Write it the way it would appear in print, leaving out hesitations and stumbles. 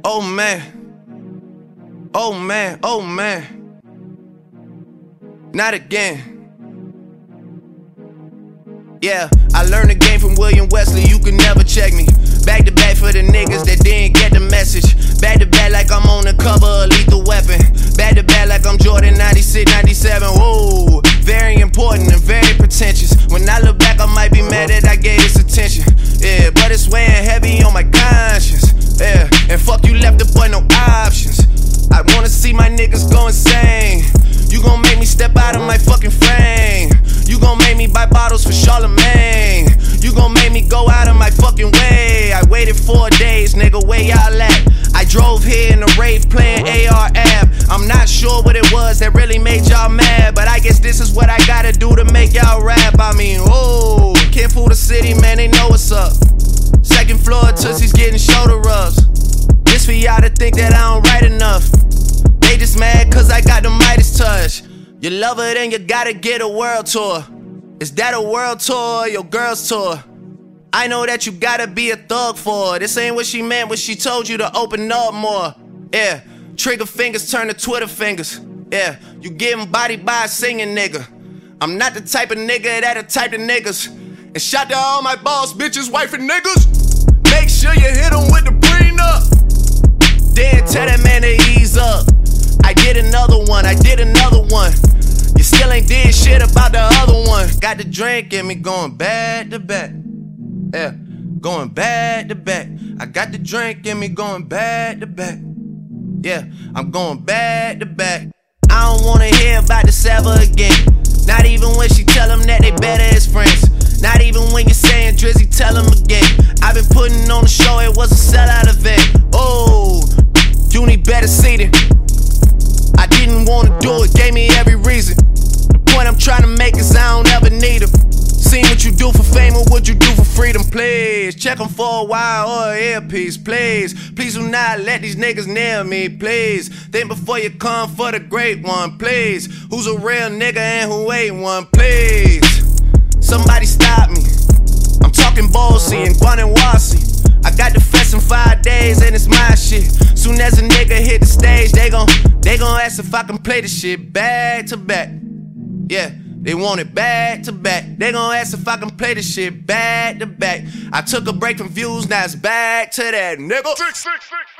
Oh man, oh man, oh man, not again. Yeah, I learned the game from William Wesley, you can never check me. Back to back for the niggas that didn't get the message. Back to back like I'm on the cover of Lethal Weapon. Back to back like I'm Jordan 96, 97. Whoa, very important and very pretentious. When I look back, I might be mad that I gave this attention. Yeah, but it's weighing heavy on my conscience. Yeah, and fuck you left the boy no options. I wanna see my niggas go insane. You gon' make me step out of my fucking frame. You gon' make me buy bottles for Charlemagne. You gon' make me go out of my fucking way. I waited 4 days, nigga, where y'all at? I drove here in a rave playing AR-AB. I'm not sure what it was that really made y'all mad, but I guess this is what I gotta do to make y'all rap. I mean, oh, can't fool the city, man, they know what's up. Second floor, Tootsie's getting shoulder rubs. This for y'all to think that I don't write enough. They just mad cause I got the Midas touch. You love her, then you gotta get a world tour. Is that a world tour or your girl's tour? I know that you gotta be a thug for her. This ain't what she meant when she told you to open up more. Yeah, trigger fingers turn to Twitter fingers. Yeah, you getting bodied by a singing nigga. I'm not the type of nigga that'll type of niggas. And shout to all my boss bitches, wife and niggas. Make sure you hit them with the prenup. Then tell that man to ease up. I did another one, I did another one. You still ain't did shit about the other one. Got the drink in me going back to back. Yeah, going back to back. I got the drink in me going back to back. Yeah, I'm going back to back. I don't wanna hear about the Sava again. Not even when she tell them that they better as friends. Not even when you're saying Drizzy, tell them again. I've been putting on the show, it was a sellout event. Oh, you need better seating. I didn't wanna do it, gave me every reason. The point I'm trying to make is I don't ever need them. Seen what you do for fame or what you do for freedom, please. Check them for a while or an earpiece, please. Please do not let these niggas near me, please. Think before you come for the great one, please. Who's a real nigga and who ain't one, please. Somebody stop me. I'm talking Bossy and Guanawasi. I got the fest in 5 days and it's my shit. Soon as a nigga hit the stage, they gon' ask if I can play the shit back to back. Yeah, they want it back to back. They gon' ask if I can play the shit back to back. I took a break from views, now it's back to that, nigga.